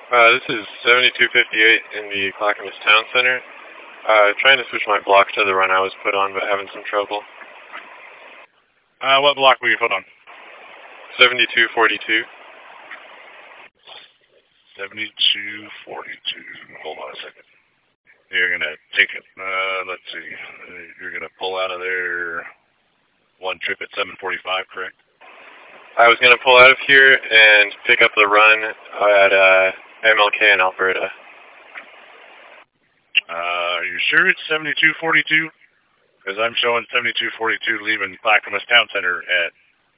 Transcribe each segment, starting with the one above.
This is 7258 in the Clackamas Town Center. Trying to switch my block to the run I was put on, but having some trouble. What block were you put on? 7242. 7242. Hold on a second. You're going to take it, let's see. You're going to pull out of there one trip at 745, correct? I was going to pull out of here and pick up the run at MLK in Alberta. Are you sure it's 7242? Because I'm showing 7242 leaving Clackamas Town Center at,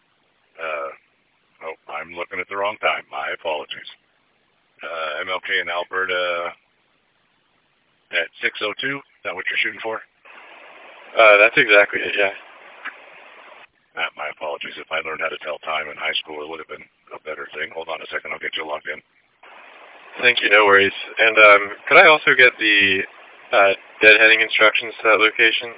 I'm looking at the wrong time. My apologies. MLK in Alberta at 6:02. Is that what you're shooting for? That's exactly it, yeah. My apologies. If I learned how to tell time in high school, it would have been a better thing. Hold on a second. I'll get you logged in. Thank you, no worries. And could I also get the deadheading instructions to that location?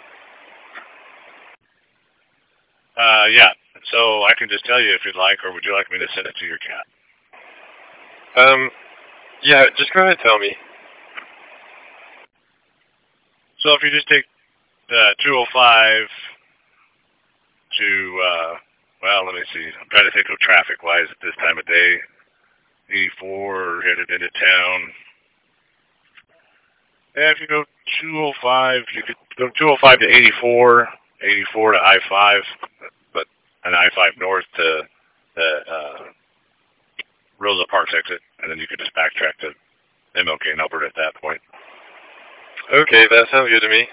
Yeah. So I can just tell you if you'd like, or would you like me to send it to your cat? Yeah, just go ahead and tell me. So if you just take 205 to, well, let me see. I'm trying to think of traffic-wise at this time of day. 84 headed into town. Yeah, if you go 205, you could go 205 to 84, 84 to I-5, but an I-5 north to the Rosa Parks exit, and then you could just backtrack to MLK in Alberta at that point. Okay, that sounds good to me.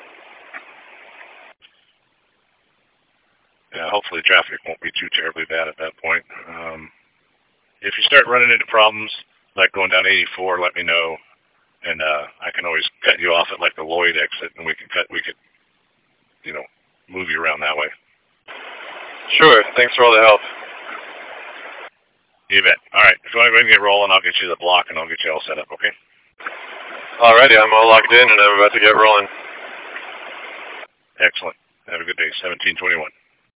Yeah, hopefully traffic won't be too terribly bad at that point. If you start running into problems, like going down 84, let me know, and I can always cut you off at like the Lloyd exit, and we could, move you around that way. Sure, thanks for all the help. You bet. All right, if you want to go ahead and get rolling, I'll get you the block, and I'll get you all set up, okay? Alrighty, I'm all locked in, and I'm about to get rolling. Excellent. Have a good day, 1721.